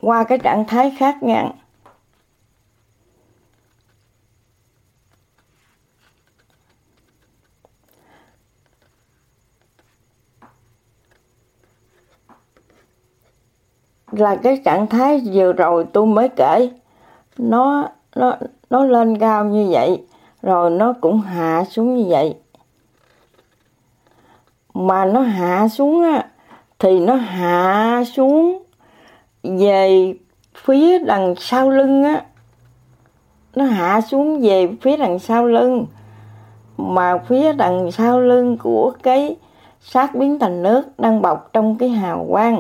qua cái trạng thái khác nha. Là cái trạng thái vừa rồi tôi mới kể, nó lên cao như vậy, rồi nó cũng hạ xuống như vậy. Mà nó hạ xuống á, thì nó hạ xuống về phía đằng sau lưng á. Nó hạ xuống về phía đằng sau lưng. Mà phía đằng sau lưng của cái xác biến thành nước đang bọc trong cái hào quang.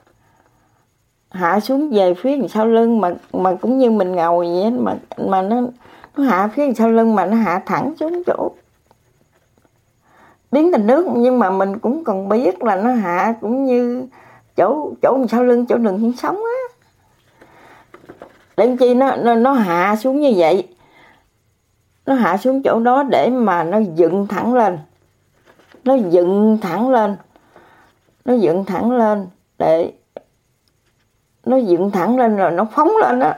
Hạ xuống về phía đằng sau lưng mà cũng như mình ngồi vậy, mà nó hạ phía đằng sau lưng mà nó hạ thẳng xuống chỗ biến thành nước, nhưng mà mình cũng còn biết là nó hạ cũng như chỗ đằng sau lưng, chỗ đường sống á. Để chi nó hạ xuống như vậy. Nó hạ xuống chỗ đó để mà nó dựng thẳng lên. Nó dựng thẳng lên. Nó dựng thẳng lên để nó dựng thẳng lên rồi nó phóng lên đó.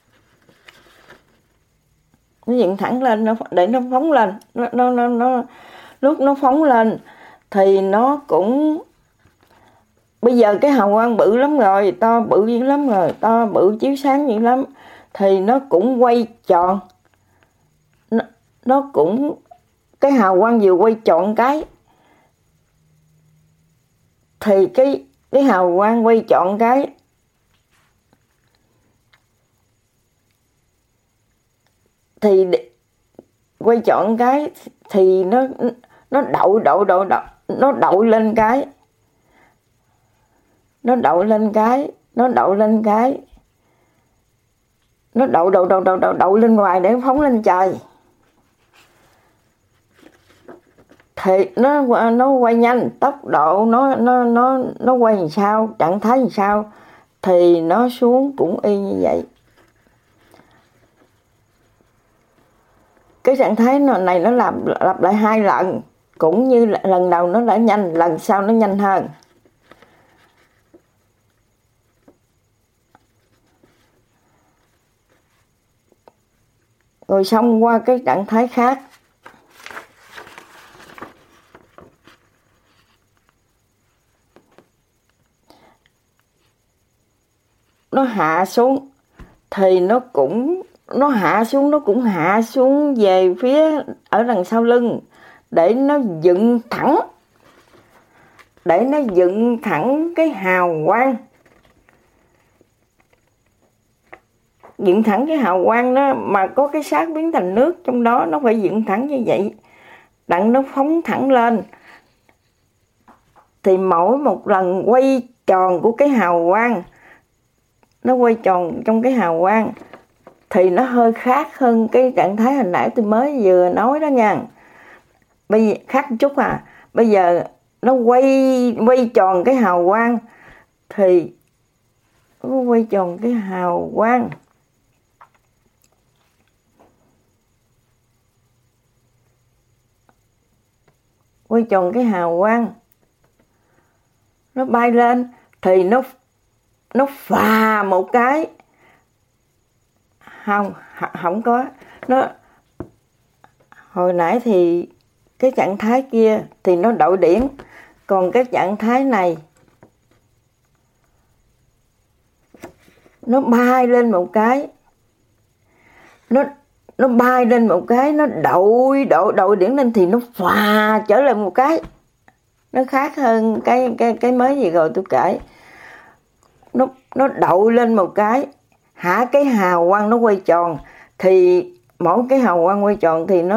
Nó dựng thẳng lên để nó phóng lên. Nó lúc nó phóng lên thì nó cũng, bây giờ cái hào quang bự lắm rồi, to bự dữ lắm rồi, to bự chiếu sáng dữ lắm, thì nó cũng quay tròn. Nó cũng, cái hào quang vừa quay tròn cái thì cái hào quang quay tròn cái thì quay tròn cái thì nó đậu lên cái. Nó đậu lên cái. Nó đậu lên ngoài để phóng lên trời. Thì nó quay nhanh, tốc độ nó quay làm sao, trạng thái làm sao thì nó xuống cũng y như vậy. Cái trạng thái này nó lặp lại 2 lần, cũng như lần đầu nó đã nhanh, lần sau nó nhanh hơn. Rồi xong qua cái trạng thái khác. Nó hạ xuống thì nó cũng hạ xuống về phía ở đằng sau lưng để nó dựng thẳng cái hào quang. Dựng thẳng cái hào quang đó, mà có cái xác biến thành nước trong đó, nó phải dựng thẳng như vậy, đặng nó phóng thẳng lên. Thì mỗi một lần quay tròn của cái hào quang, nó quay tròn trong cái hào quang thì nó hơi khác hơn cái trạng thái hồi nãy tôi mới vừa nói đó nha. Bây giờ khác một chút à. Bây giờ nó quay tròn cái hào quang thì nó quay tròn cái hào quang. Quay tròn cái hào quang. Nó bay lên thì nó phà một cái. Không có. Nó hồi nãy thì cái trạng thái kia thì nó đậu điển, còn cái trạng thái này nó bay lên một cái. Nó bay lên một cái, nó đậu điển lên thì nó phà trở lại một cái. Nó khác hơn cái mới gì rồi tôi kể. Nó đậu lên một cái, hạ cái hào quang nó quay tròn, thì mỗi cái hào quang quay tròn thì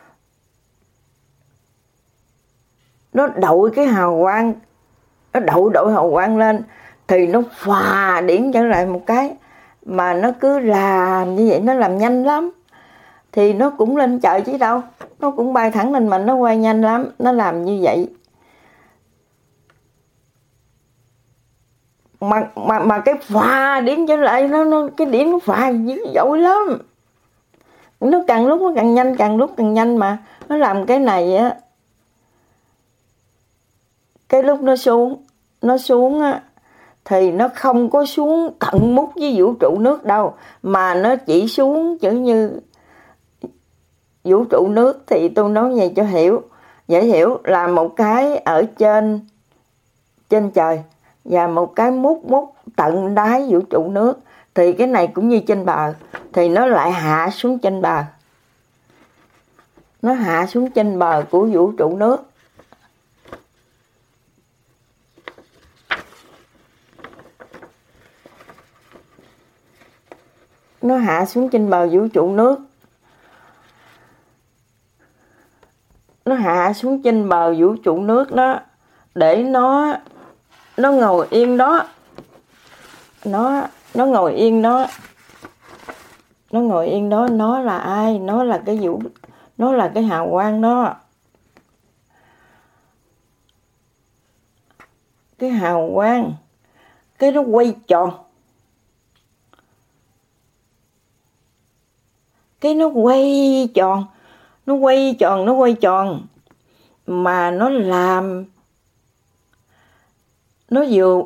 nó đậu cái hào quang, nó đậu hào quang lên thì nó phà điển trở lại một cái. Mà nó cứ làm như vậy, nó làm nhanh lắm thì nó cũng lên trời chứ đâu, nó cũng bay thẳng lên mà nó quay nhanh lắm, nó làm như vậy. Mà cái phà điển trở lại, cái điển nó phà dữ dội lắm. Nó càng lúc nó càng nhanh, càng lúc càng nhanh. Mà nó làm cái này á, cái lúc nó xuống á thì nó không có xuống tận mút với vũ trụ nước đâu, mà nó chỉ xuống chữ như vũ trụ nước. Thì tôi nói vậy cho dễ hiểu, là một cái ở trên trời và một cái mút tận đáy vũ trụ nước. Thì cái này cũng như trên bờ, thì nó lại hạ xuống trên bờ, nó hạ xuống trên bờ của vũ trụ nước. Nó hạ xuống trên bờ vũ trụ nước. Nó hạ xuống trên bờ vũ trụ nước đó, để nó ngồi yên đó. Nó ngồi yên đó. Nó ngồi yên đó. Nó là ai? Nó là nó là cái hào quang đó. Cái hào quang, cái nó quay tròn. Cái nó quay tròn. Mà nó làm, nó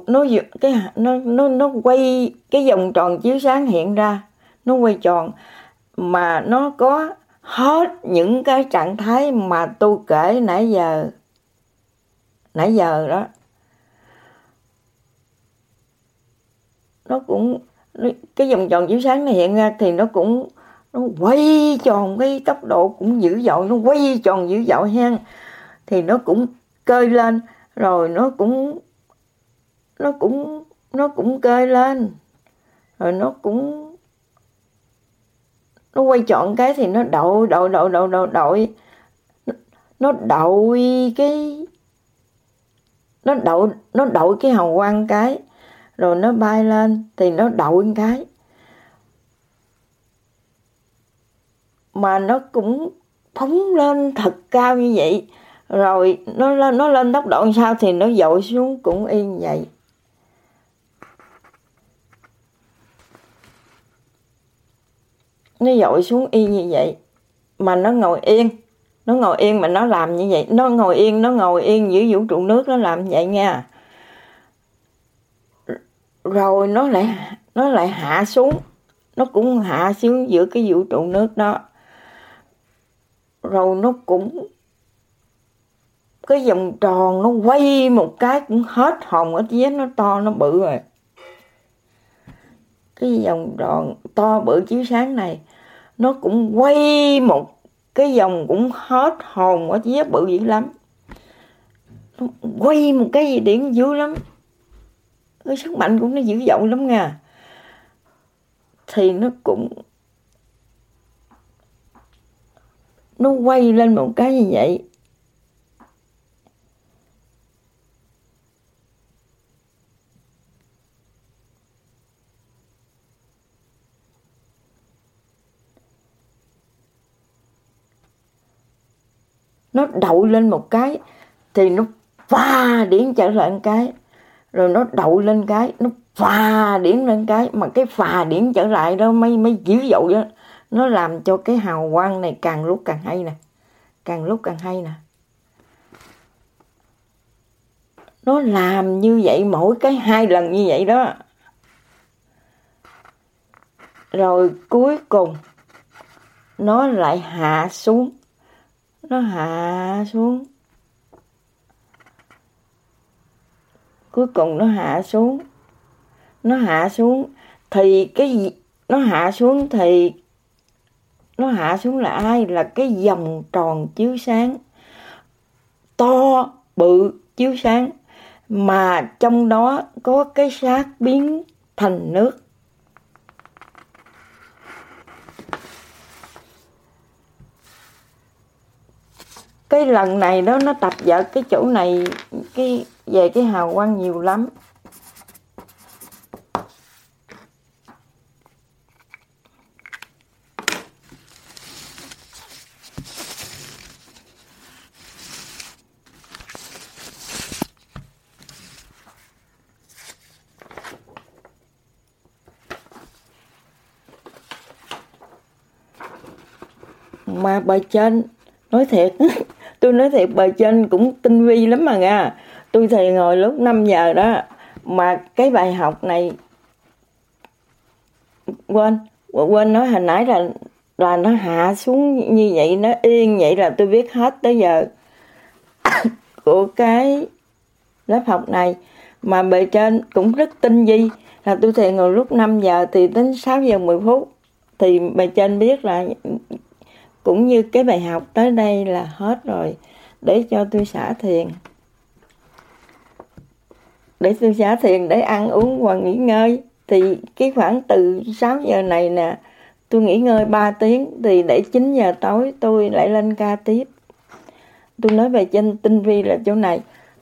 quay cái vòng tròn chiếu sáng hiện ra, nó quay tròn, mà nó có hết những cái trạng thái mà tôi kể nãy giờ đó. Nó cũng, cái vòng tròn chiếu sáng này hiện ra thì nó quay tròn cái tốc độ cũng dữ dội, nó quay tròn dữ dội ha. Thì nó cũng cơi lên, rồi nó cũng cơi lên, rồi nó quay tròn cái thì nó đội cái hào quang cái, rồi nó bay lên thì nó đội cái, mà nó cũng phóng lên thật cao như vậy. Rồi nó lên tốc độ sao thì nó dội xuống cũng y như vậy. Nó dội xuống y như vậy, mà nó ngồi yên mà nó làm như vậy. Nó ngồi yên giữa vũ trụ nước, nó làm như vậy nha. Rồi nó lại hạ xuống, nó cũng hạ xuống giữa cái vũ trụ nước đó. Rồi nó cũng, cái vòng tròn nó quay một cái cũng hết hồn hết vía, nó to nó bự rồi. Cái vòng tròn to bự chiếu sáng này, nó cũng quay một cái vòng cũng hết hồn hết vía, bự dữ lắm. Nó quay một cái gì điện dữ lắm, cái sức mạnh của nó dữ dội lắm nha. Thì nó quay lên một cái như vậy. Nó đậu lên một cái thì nó pha điển trở lại một cái, rồi nó đậu lên cái, nó phà điển lên cái. Mà cái phà điển trở lại đó mới dữ dội đó. Nó làm cho cái hào quang này càng lúc càng hay nè, càng lúc càng hay nè. Nó làm như vậy mỗi cái 2 lần như vậy đó. Rồi cuối cùng nó lại hạ xuống. Nó hạ xuống. Cuối cùng nó hạ xuống. Nó hạ xuống thì cái gì? Nó hạ xuống là ai? Là cái vòng tròn chiếu sáng to bự chiếu sáng, mà trong đó có cái xác biến thành nước. Cái lần này đó nó tập vào cái chỗ này, về cái hào quang nhiều lắm. Mà bề trên, nói thiệt, tôi nói thiệt, bề trên cũng tinh vi lắm mà nha. Tôi thì ngồi lúc 5 giờ đó, Mà cái bài học này quên nói hồi nãy là nó hạ xuống như vậy, nó yên vậy là tôi biết hết tới giờ của cái lớp học này. Mà bề trên cũng rất tinh vi, là tôi thiền vào lúc 5 giờ thì đến 6 giờ 10 phút thì bề trên biết là cũng như cái bài học tới đây là hết rồi, để cho tôi xả thiền, để ăn uống và nghỉ ngơi. Thì cái khoảng từ 6 giờ này nè, tôi nghỉ ngơi 3 tiếng, thì để 9 giờ tối tôi lại lên ca tiếp. Tôi nói về trên tinh vi là chỗ này.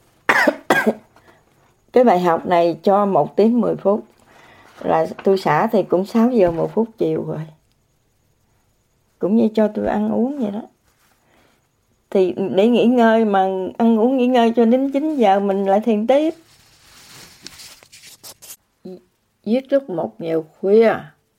Cái bài học này cho 1 tiếng 10 phút, là tôi xả thì cũng 6 giờ 1 phút chiều rồi. Cũng như cho tôi ăn uống vậy đó. Thì để nghỉ ngơi, mà ăn uống nghỉ ngơi cho đến 9 giờ mình lại thiền tiếp. Viết lúc 1 giờ khuya.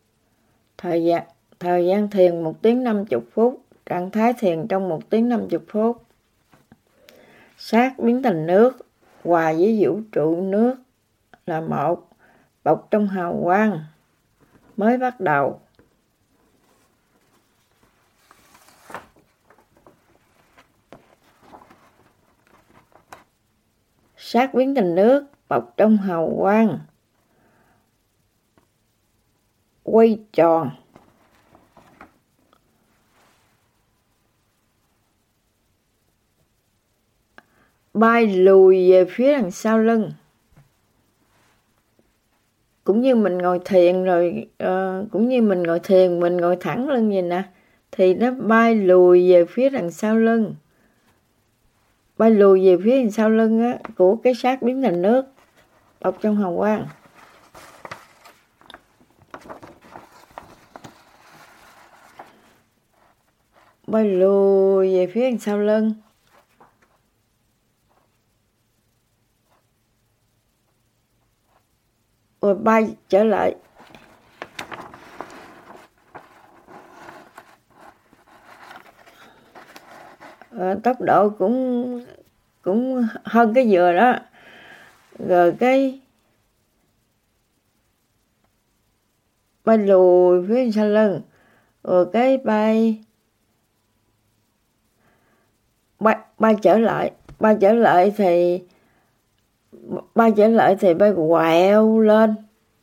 Thời gian thiền 1 tiếng 50 phút. Trạng thái thiền trong 1 tiếng 50 phút. Xác biến thành nước, hòa với vũ trụ nước là một, bọc trong hào quang. Mới bắt đầu. Xác biến thành nước, bọc trong hào quang. Quay tròn. Bay lùi về phía đằng sau lưng. Cũng như mình ngồi thiền rồi, mình ngồi thẳng lưng vậy nè, thì nó bay lùi về phía đằng sau lưng. Bay lùi về phía đằng sau lưng á, của cái xác biến thành nước, bọc trong hào quang. Bay lùi về phía đằng sau lưng. Rồi bay trở lại. Tốc độ cũng hơn cái dừa đó. Rồi cái bay lùi phía sau lưng. Rồi cái bay trở lại. Bay trở lại thì bay quẹo lên.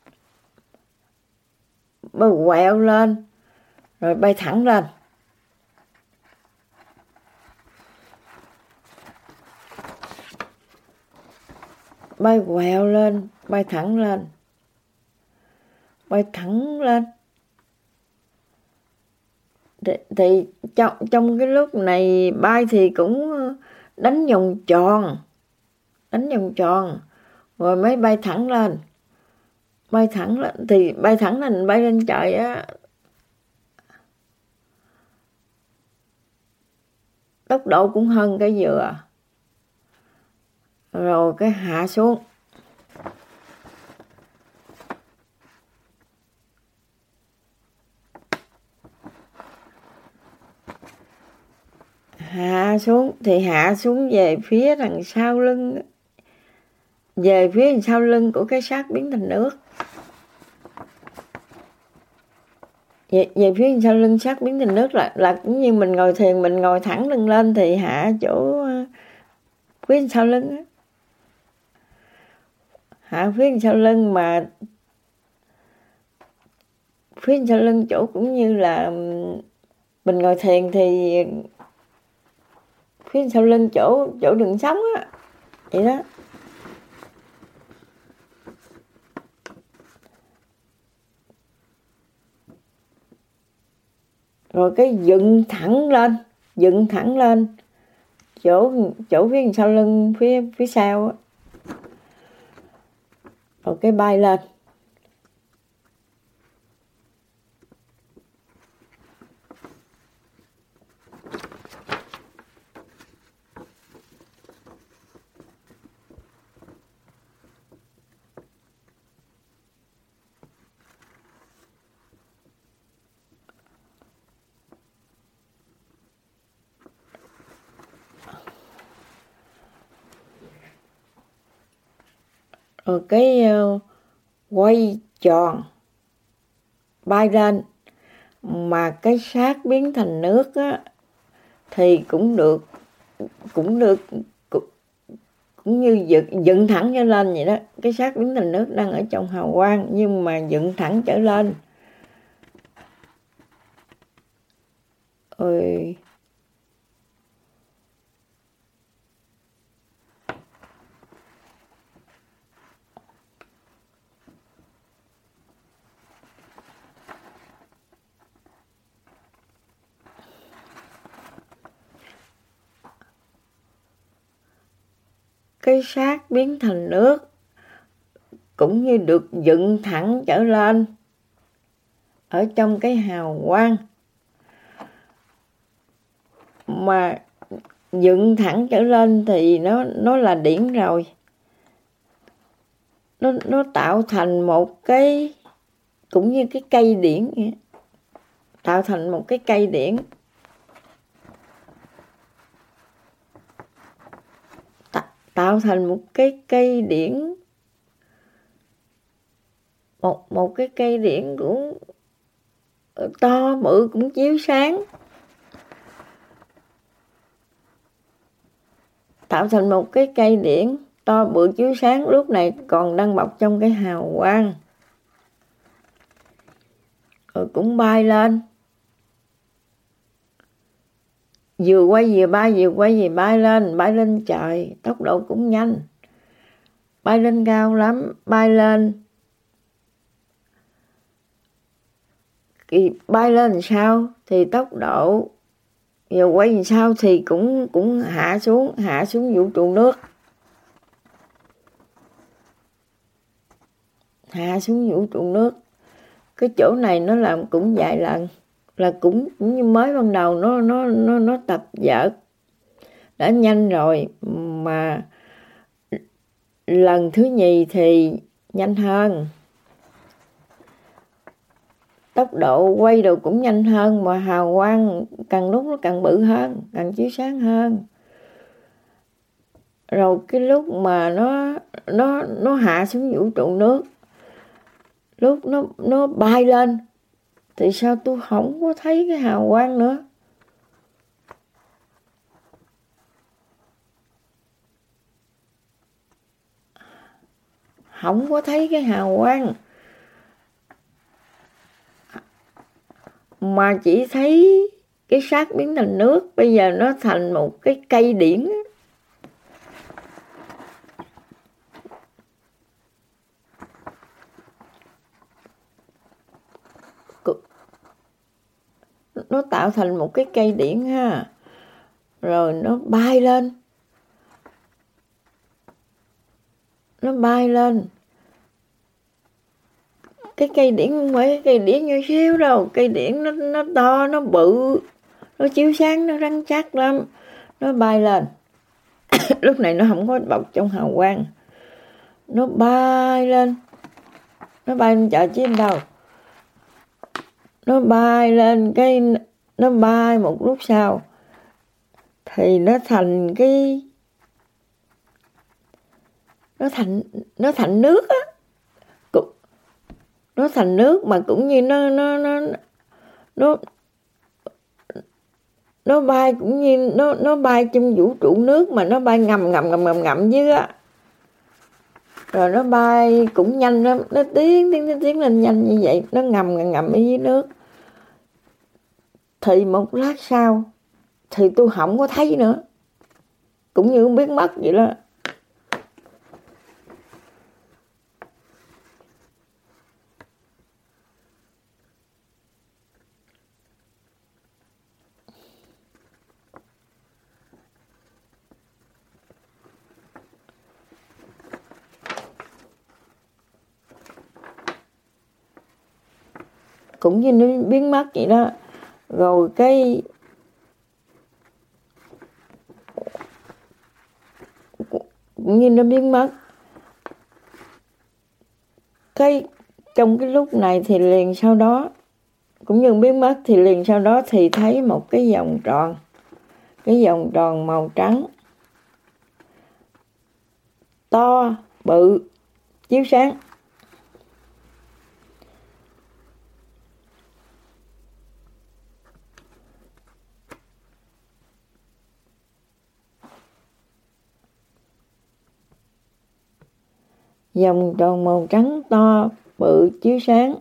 Bay quẹo lên. Rồi bay thẳng lên. Bay quẹo lên, bay thẳng lên. Bay thẳng lên. Thì trong cái lúc này bay thì cũng đánh vòng tròn. Rồi mới bay thẳng lên. Bay thẳng lên thì bay lên trời á. Tốc độ cũng hơn cái dừa. Rồi cái hạ xuống. Hạ xuống về phía đằng sau lưng. Về phía đằng sau lưng của cái xác biến thành nước. Về phía đằng sau lưng xác biến thành nước là cũng như mình ngồi thiền, mình ngồi thẳng lưng lên thì hạ chỗ phía đằng sau lưng á. Hạ phía đằng sau lưng, mà phía đằng sau lưng chỗ cũng như là mình ngồi thiền thì phía sau lưng chỗ đường sống á, vậy đó. Rồi cái dựng thẳng lên chỗ phía sau lưng, phía sau á. Rồi cái bay lên. rồi cái quay tròn bay lên, mà cái xác biến thành nước á thì cũng như dựng thẳng trở lên vậy đó. Cái xác biến thành nước đang ở trong hào quang nhưng mà dựng thẳng trở lên. Ôi, cái xác biến thành nước cũng như được dựng thẳng trở lên ở trong cái hào quang, mà dựng thẳng trở lên thì nó là điển rồi. Nó tạo thành một cái, cũng như cái cây điển vậy. Tạo thành một cái cây điển. Tạo thành một cái cây điển. Một cái cây điển cũng to bự, cũng chiếu sáng. Tạo thành một cái cây điển to bự chiếu sáng, lúc này còn đang bọc trong cái hào quang. Rồi cũng bay lên. Vừa quay vừa bay, vừa quay vừa bay lên trời, tốc độ cũng nhanh. Bay lên cao lắm, bay lên. Thì bay lên làm sao thì tốc độ, vừa quay làm sao thì cũng hạ xuống vũ trụ nước. Hạ xuống vũ trụ nước. Cái chỗ này nó làm cũng vài lần, là cũng như mới ban đầu nó tập dở đã nhanh rồi, mà lần thứ nhì thì nhanh hơn, tốc độ quay đồ cũng nhanh hơn, mà hào quang càng lúc nó càng bự hơn, càng chiếu sáng hơn. Rồi cái lúc mà nó hạ xuống vũ trụ nước, lúc nó bay lên thì sao tôi không có thấy cái hào quang nữa. Không có thấy cái hào quang, mà chỉ thấy cái xác biến thành nước. Bây giờ nó thành một cái cây điển. Nó tạo thành một cái cây điển ha. Rồi nó bay lên. Nó bay lên. Cái cây điển không phải cái cây điển nhỏ xíu đâu. Cây điển nó to, nó bự, nó chiếu sáng, nó rắn chắc lắm. Nó bay lên. Lúc này nó không có bọc trong hào quang. Nó bay lên. Nó bay lên chợ chứ đâu. Nó bay lên cái, nó bay một lúc sau thì nó thành cái, nó thành nước á. Nó thành nước mà cũng như nó bay, cũng như nó bay trong vũ trụ nước, mà nó bay ngầm dưới á. Rồi nó bay cũng nhanh lắm, nó tiến lên nhanh như vậy, nó ngầm ở dưới nước. Thì một lát sau thì tôi không có thấy nữa, cũng như biến mất vậy đó. Cũng như nó biến mất vậy đó. Rồi cái cũng như nó biến mất. Cái trong cái lúc này thì liền sau đó, cũng như biến mất, thì liền sau đó thì thấy một cái vòng tròn. Cái vòng tròn màu trắng, to, bự, chiếu sáng. Vòng tròn màu trắng to bự chiếu sáng.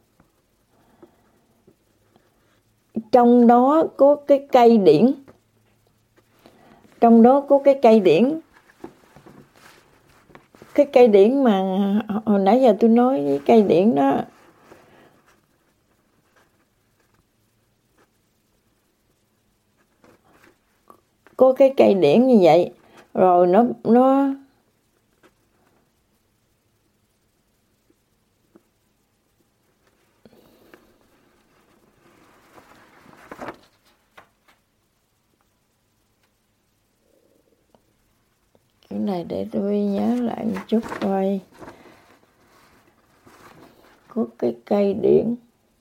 Trong đó có cái cây điển. Trong đó có cái cây điển. Cái cây điển mà hồi nãy giờ tôi nói với cây điển đó. Có cái cây điển như vậy. Rồi nó cái này để tôi nhớ lại một chút coi. Có cái cây điển.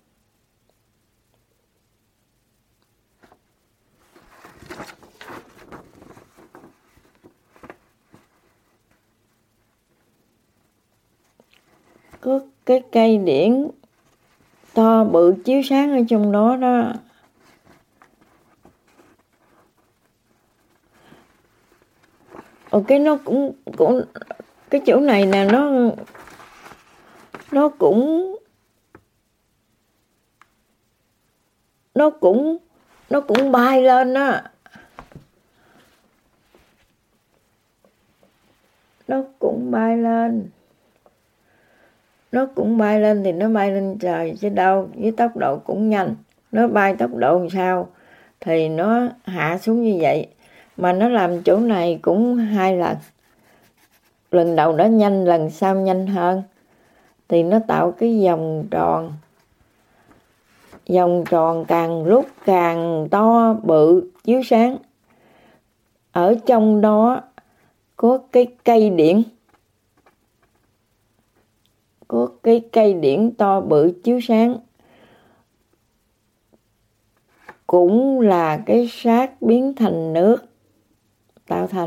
Có cái cây điển to bự chiếu sáng ở trong đó đó. Nó cũng cái chỗ này nè, nó cũng bay lên á. Nó cũng bay lên thì nó bay lên trời chứ đâu, với tốc độ cũng nhanh. Nó bay tốc độ làm sao thì nó hạ xuống như vậy. Mà nó làm chỗ này cũng 2 lần. Lần đầu nó nhanh, lần sau nhanh hơn. Thì nó tạo cái vòng tròn. Vòng tròn càng lúc càng to bự chiếu sáng. Ở trong đó có cái cây điển. Có cái cây điển to bự chiếu sáng. Cũng là cái xác biến thành nước tạo thành.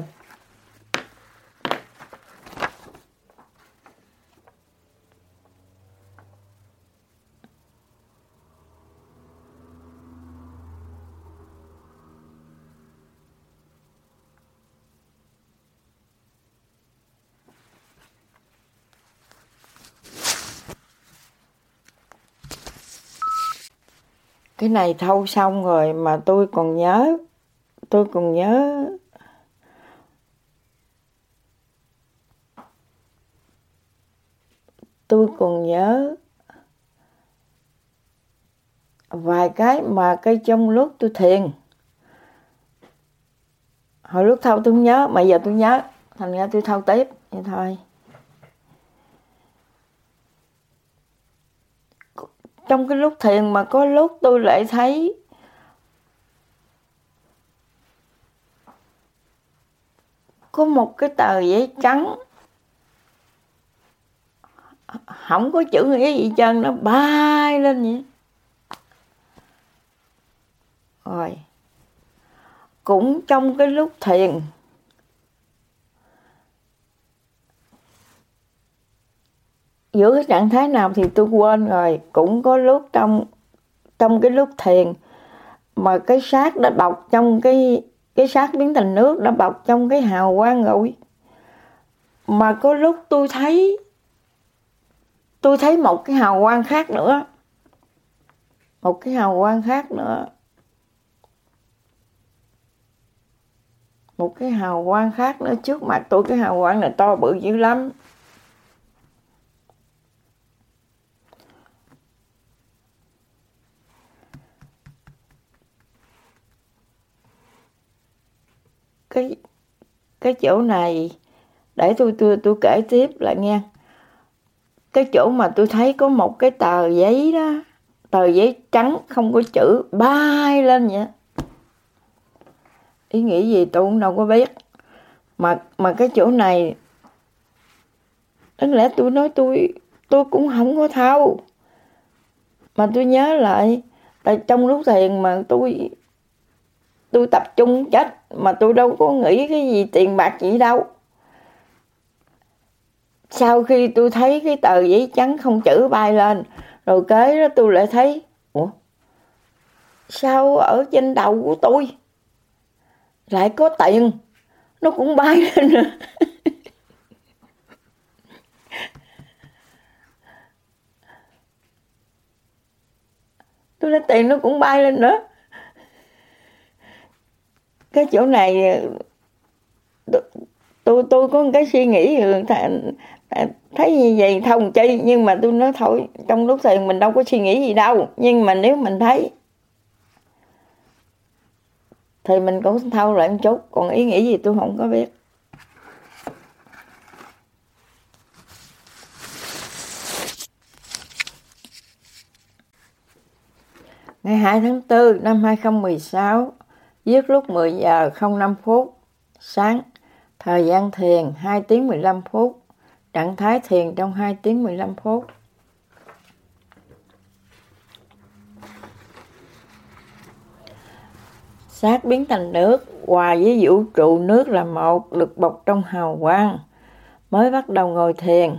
Cái này thâu xong rồi mà tôi còn nhớ. Tôi còn nhớ vài cái mà cái trong lúc tôi thiền. Hồi lúc thâu tôi không nhớ, mà giờ tôi nhớ. Thành ra tôi thâu tiếp, vậy thôi. Trong cái lúc thiền mà có lúc tôi lại thấy có một cái tờ giấy trắng, không có chữ nghĩa gì trơn, nó bay lên vậy. Rồi cũng trong cái lúc thiền, giữa cái trạng thái nào thì tôi quên rồi, cũng có lúc trong cái lúc thiền mà cái xác đã bọc trong cái xác biến thành nước, đã bọc trong cái hào quang rồi. Mà có lúc tôi thấy một cái hào quang khác nữa. Một cái hào quang khác nữa. Một cái hào quang khác nữa trước mặt tôi. Cái hào quang này to bự dữ lắm. Cái chỗ này để tôi kể tiếp lại nghe. Cái chỗ mà tôi thấy có một cái tờ giấy đó, tờ giấy trắng không có chữ bay lên vậy. Ý nghĩ gì tôi cũng đâu có biết. Mà cái chỗ này đáng lẽ tôi nói tôi cũng không có thâu. Mà tôi nhớ lại, tại trong lúc thiền mà tôi tập trung chết, mà tôi đâu có nghĩ cái gì tiền bạc gì đâu. sau khi tôi thấy cái tờ giấy trắng không chữ bay lên, rồi kế đó tôi lại thấy, ủa, sao ở trên đầu của tôi lại có tiền, nó cũng bay lên nữa. Tôi nói tiền nó cũng bay lên nữa. Cái chỗ này tôi có một cái suy nghĩ thấy như vậy thông chi, nhưng mà tôi nói thôi, trong lúc tiền mình đâu có suy nghĩ gì đâu, nhưng mà nếu mình thấy thì mình cũng thâu lại một chút, còn ý nghĩ gì tôi không có biết. Ngày 2 tháng 4 năm 2016, viết lúc 10 giờ 05 phút sáng, thời gian thiền 2 tiếng 15 phút, trạng thái thiền trong 2 tiếng 15 phút. Xác biến thành nước, hòa với vũ trụ nước là một, được bọc trong hào quang. Mới bắt đầu ngồi thiền.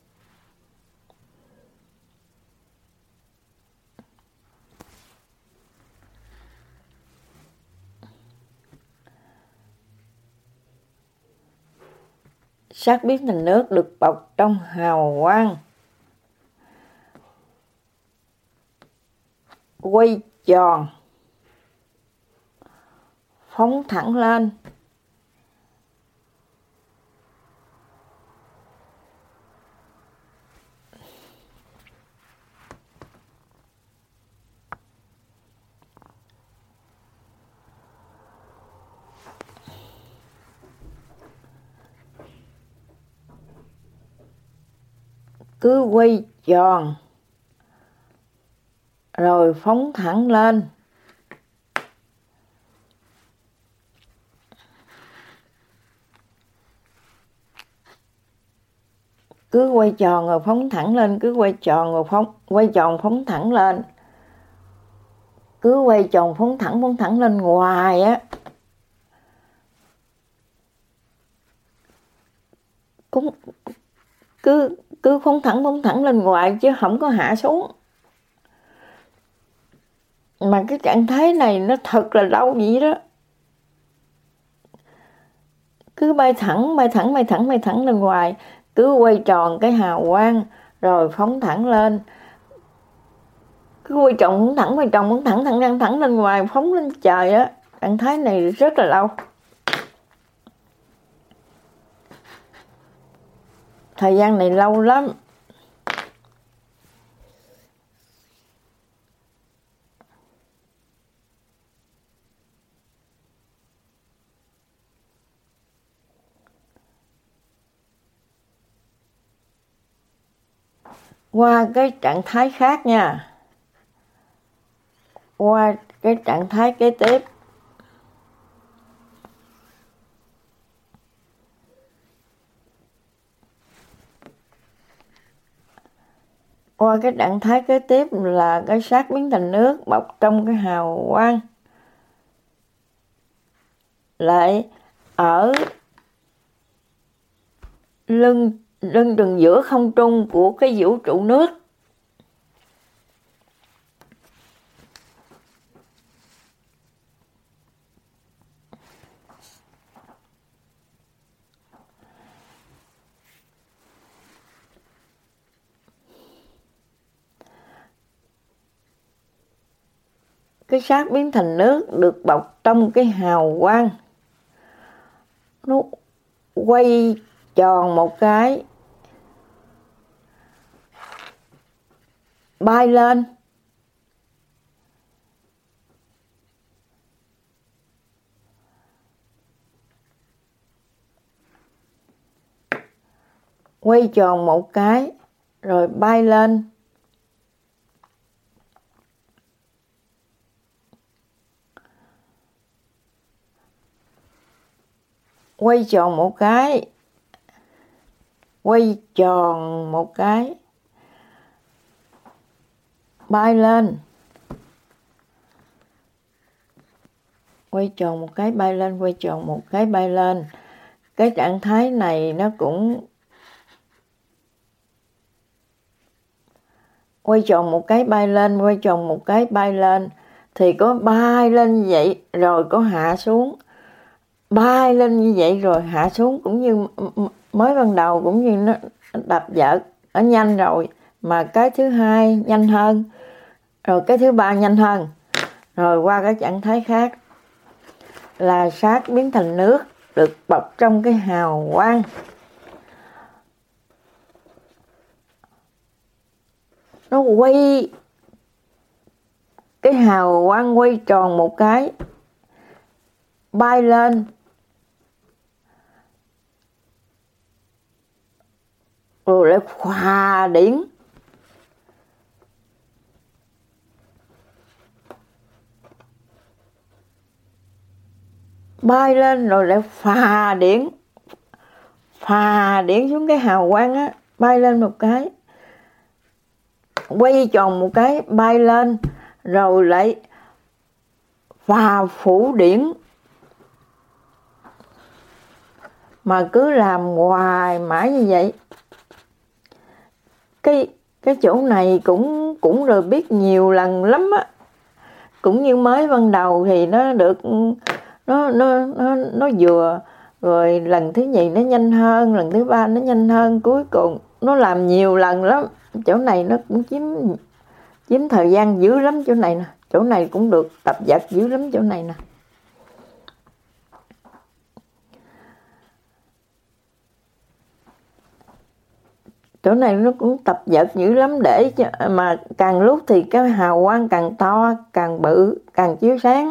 Xác biến thành nước được bọc trong hào quang. Quay tròn. Phóng thẳng lên. Cứ quay tròn rồi phóng thẳng lên. Cứ quay tròn rồi phóng thẳng lên, cứ quay tròn rồi quay tròn phóng thẳng lên. Cứ quay tròn phóng thẳng lên hoài á. Cũng cứ phóng thẳng lên hoài chứ không có hạ xuống. Mà cái trạng thái này nó thật là lâu vậy đó. Cứ bay thẳng lên hoài, cứ quay tròn cái hào quang rồi phóng thẳng lên. Cứ quay tròn phóng thẳng lên hoài, phóng lên trời á. Trạng thái này rất là lâu. Thời gian này lâu lắm. Qua cái trạng thái khác nha. Qua cái trạng thái kế tiếp. Qua cái trạng thái kế tiếp là cái xác biến thành nước bọc trong cái hào quang. Lại ở lưng chừng giữa không trung của cái vũ trụ nước. Cái xác biến thành nước được bọc trong cái hào quang. Nó quay tròn một cái, bay lên. Quay tròn một cái, rồi bay lên. Quay tròn một cái, quay tròn một cái, bay lên. Quay tròn một cái bay lên, quay tròn một cái bay lên. Cái trạng thái này nó cũng quay tròn một cái bay lên, quay tròn một cái bay lên, thì có bay lên như vậy rồi có hạ xuống, bay lên như vậy rồi hạ xuống, cũng như mới ban đầu cũng như nó đập vợt ở nhanh rồi, mà cái thứ hai nhanh hơn, rồi cái thứ ba nhanh hơn, rồi qua cái trạng thái khác là sáp biến thành nước, được bọc trong cái hào quang. Nó quay, cái hào quang quay tròn một cái, bay lên, rồi lại hòa điển, bay lên rồi lại phà điển xuống cái hào quang á, bay lên một cái, quay tròn một cái, bay lên, rồi lại phà phủ điển, mà cứ làm hoài mãi như vậy. Cái chỗ này cũng rồi biết nhiều lần lắm á, cũng như mới ban đầu thì nó được nó vừa, rồi lần thứ nhì nó nhanh hơn, lần thứ ba nó nhanh hơn, cuối cùng nó làm nhiều lần lắm. Chỗ này nó cũng chiếm thời gian dữ lắm chỗ này nè, chỗ này cũng được tập vật dữ lắm chỗ này nè. Chỗ này nó cũng tập vật dữ lắm, để mà càng lúc thì cái hào quang càng to, càng bự, càng chiếu sáng.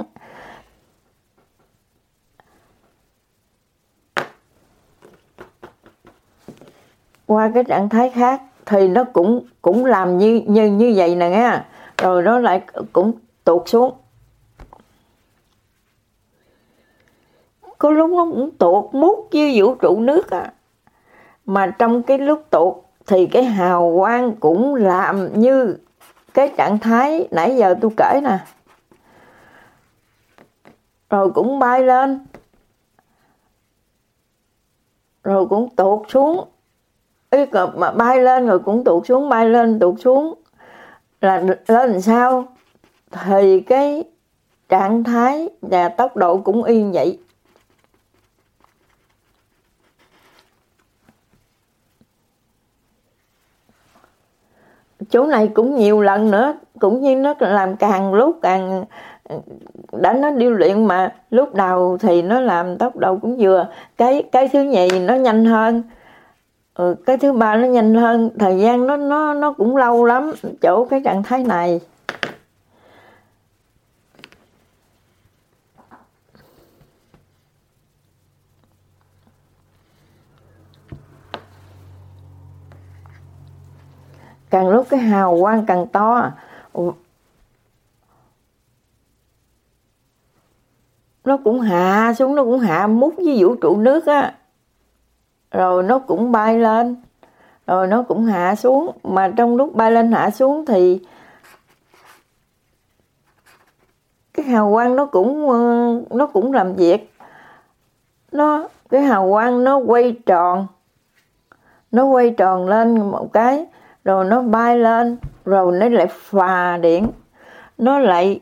Qua cái trạng thái khác thì nó cũng làm như vậy nè nghe, rồi nó lại cũng tuột xuống. Có lúc nó cũng tuột mút như vũ trụ nước á, mà trong cái lúc tuột thì cái hào quang cũng làm như cái trạng thái nãy giờ tôi kể nè, rồi cũng bay lên, rồi cũng tuột xuống. Mà bay lên rồi cũng tuột xuống, bay lên tuột xuống, là lên làm sao thì cái trạng thái và tốc độ cũng y vậy. Chỗ này cũng nhiều lần nữa, cũng như nó làm càng lúc càng đã nó điêu luyện, mà lúc đầu thì nó làm tốc độ cũng vừa, cái thứ nhì nó nhanh hơn, cái thứ ba nó nhanh hơn, thời gian nó cũng lâu lắm chỗ cái trạng thái này. Càng lúc cái hào quang càng to, nó cũng hạ xuống, nó cũng hạ mút với vũ trụ nước á, rồi nó cũng bay lên, rồi nó cũng hạ xuống. Mà trong lúc bay lên hạ xuống thì cái hào quang nó cũng làm việc. Cái hào quang nó quay tròn lên một cái, rồi nó bay lên, rồi nó lại phà điển, nó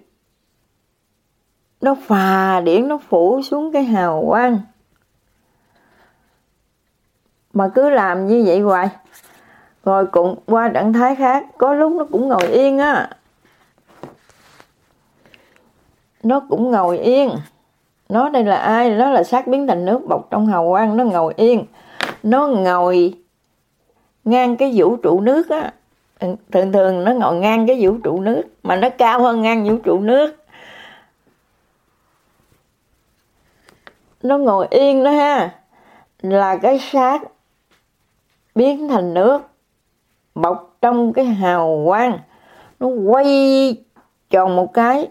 phà điển, nó phủ xuống cái hào quang. Mà cứ làm như vậy hoài. Rồi cũng qua trạng thái khác, có lúc nó cũng ngồi yên á. Nó cũng ngồi yên. Nó đây là ai? Nó là sáp biến thành nước bọc trong hào quang, nó ngồi yên. Nó ngồi ngang cái vũ trụ nước á. Thường nó ngồi ngang cái vũ trụ nước, mà nó cao hơn ngang vũ trụ nước. Nó ngồi yên đó ha, là cái sáp biến thành nước bọc trong cái hào quang. Nó quay tròn một cái,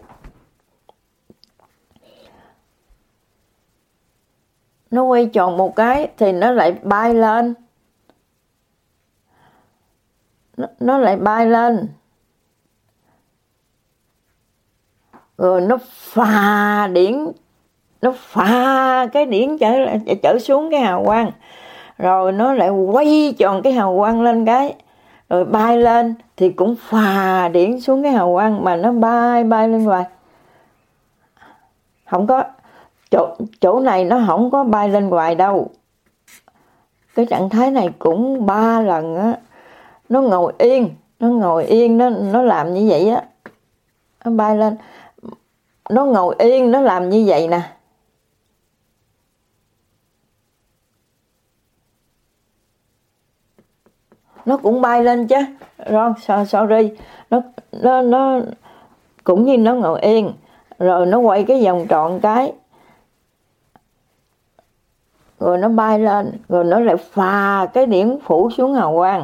nó quay tròn một cái thì nó lại bay lên, nó lại bay lên, rồi nó phà điển, nó phà cái điển trở xuống cái hào quang, rồi nó lại quay tròn cái hào quang lên cái, rồi bay lên thì cũng phà điển xuống cái hào quang, mà nó bay lên hoài. Không có chỗ này nó không có bay lên hoài đâu. Cái trạng thái này cũng 3 lần á, nó ngồi yên, nó làm như vậy á, nó bay lên, nó ngồi yên, nó làm như vậy nè. Nó cũng bay lên chứ. Sorry. Nó cũng như nó ngồi yên, rồi nó quay cái vòng tròn cái, rồi nó bay lên, rồi nó lại phà cái điển phủ xuống hào quang.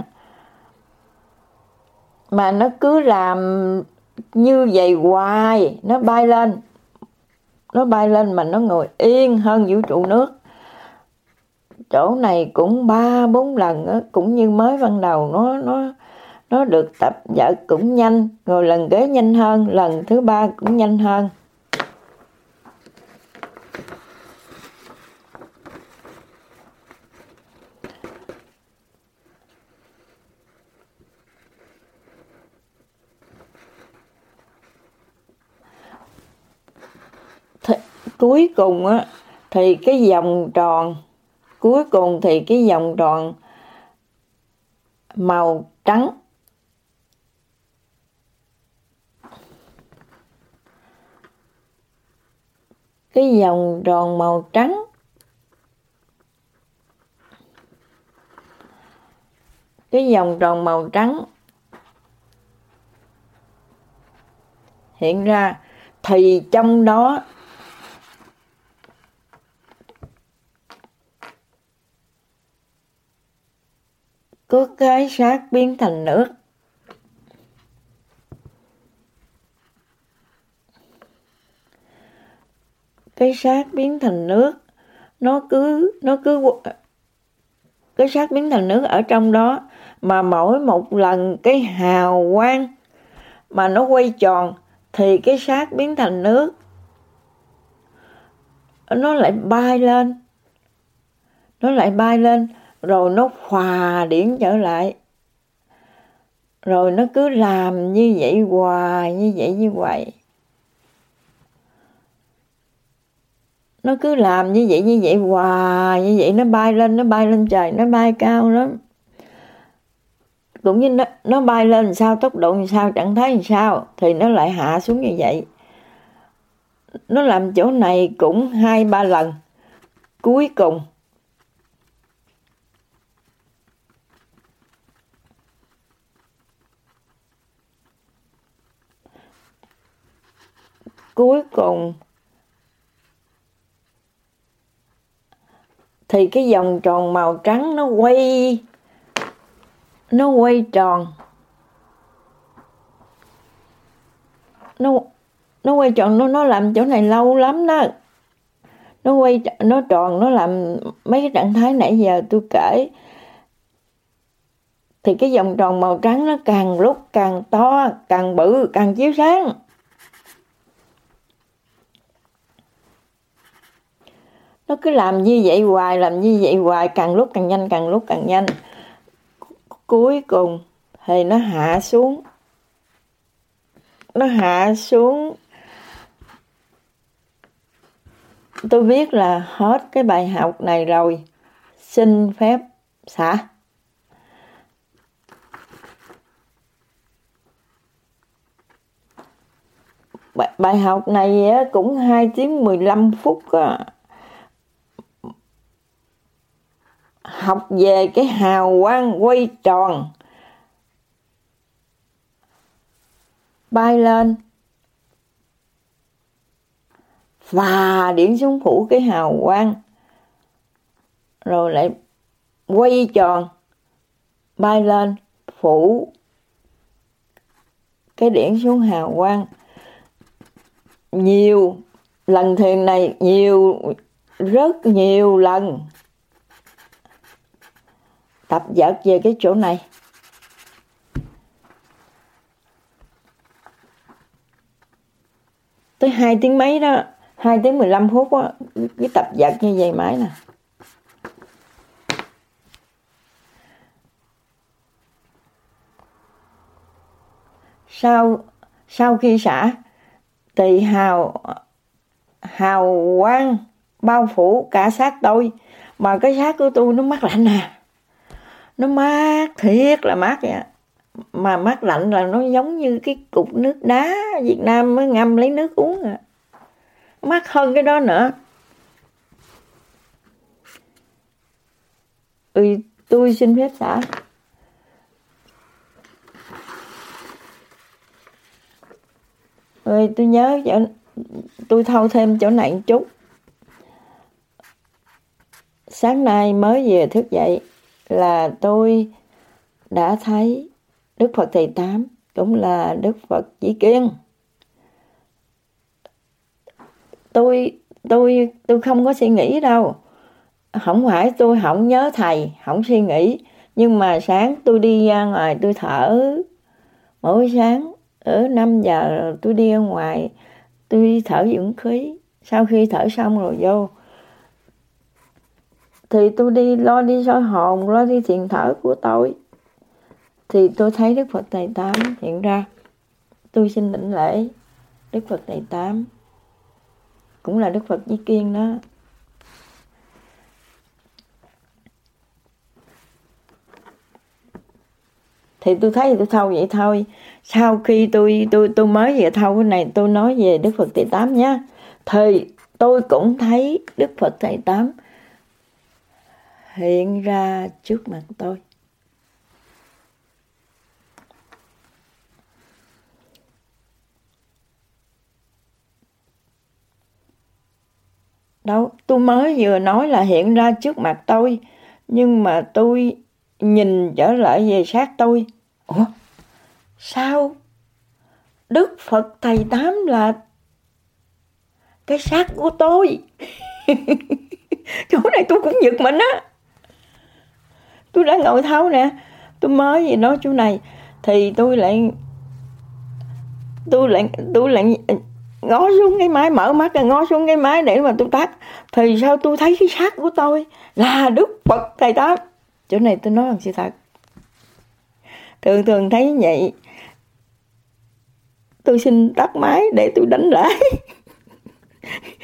Mà nó cứ làm như vậy hoài, nó bay lên mà nó ngồi yên hơn vũ trụ nước. Chỗ này cũng 3-4 lần á, cũng như mới ban đầu nó được tập vợ cũng nhanh, rồi lần kế nhanh hơn, lần thứ 3 cũng nhanh hơn. Cuối cùng á thì cái vòng tròn màu trắng, cái vòng tròn màu trắng hiện ra, thì trong đó có cái xác biến thành nước. Cái xác biến thành nước, cái xác biến thành nước ở trong đó, mà mỗi một lần cái hào quang mà nó quay tròn thì cái xác biến thành nước nó lại bay lên, rồi nó hòa điển trở lại, rồi nó cứ làm như vậy hoài, như vậy. Nó cứ làm như vậy hoài, như vậy. Nó bay lên trời, nó bay cao lắm. Cũng như nó bay lên sao, tốc độ như sao, trạng thái như sao, thì nó lại hạ xuống như vậy. Nó làm chỗ này cũng 2-3 lần. Cuối cùng thì cái vòng tròn màu trắng nó quay tròn. Nó quay tròn, nó làm chỗ này lâu lắm đó. Nó tròn, nó làm mấy cái trạng thái nãy giờ tôi kể. Thì cái vòng tròn màu trắng nó càng lúc càng to, càng bự, càng chiếu sáng. Nó cứ làm như vậy hoài, càng lúc càng nhanh. Cuối cùng thì nó hạ xuống. Tôi biết là hết cái bài học này rồi. Xin phép xả. Bài học này cũng 2 tiếng 15 phút á. Học về cái hào quang quay tròn, bay lên, và điển xuống phủ cái hào quang, rồi lại quay tròn, bay lên, phủ cái điển xuống hào quang. Nhiều lần thiền này, rất nhiều lần tập dượt về cái chỗ này. Tới 2 tiếng mấy đó, 2 tiếng 15 phút á, cái tập dượt như vậy mãi nè. sau khi xả thì hào quang bao phủ cả xác tôi, mà cái xác của tôi nó mát lạnh nè, nó mát thiệt là mát vậy. Mà mát lạnh là nó giống như cái cục nước đá Việt Nam mới ngâm lấy nước uống à. Mát hơn cái đó nữa. Tôi xin phép xả. Rồi tôi nhớ tôi thâu thêm chỗ này một chút. Sáng nay mới về thức dậy là tôi đã thấy Đức Phật Thầy Tám, cũng là Đức Phật Chỉ Kiên. Tôi không có suy nghĩ đâu. Không phải tôi không nhớ thầy, không suy nghĩ. Nhưng mà sáng tôi đi ra ngoài tôi thở. Mỗi sáng ở 5 giờ tôi đi ra ngoài, tôi thở dưỡng khí. Sau khi thở xong rồi vô thì tôi đi soi hồn, lo đi thiền thở của tôi. Thì tôi thấy Đức Phật Thầy Tám hiện ra. Tôi xin đảnh lễ Đức Phật Thầy Tám, cũng là Đức Phật Chỉ Kiên đó. Thì tôi thấy tôi thâu vậy thôi. Sau khi tôi mới vừa thâu cái này, tôi nói về Đức Phật Thầy Tám nhé. Thì tôi cũng thấy Đức Phật Thầy Tám hiện ra trước mặt tôi. Đâu, tôi mới vừa nói là hiện ra trước mặt tôi, nhưng mà tôi nhìn trở lại về xác tôi. Ủa, sao Đức Phật Thầy Tám là cái xác của tôi? Chỗ này tôi cũng giật mình á. Tôi đã ngồi thâu nè, tôi mới vừa nói chỗ này thì tôi lại ngó xuống cái máy, mở mắt rồi ngó xuống cái máy để mà tôi tắt. Thì sao tôi thấy cái xác của tôi là Đức Phật Thầy Tám? Chỗ này tôi nói bằng sự thật. Thường thấy vậy. Tôi xin tắt máy để tôi đánh lại.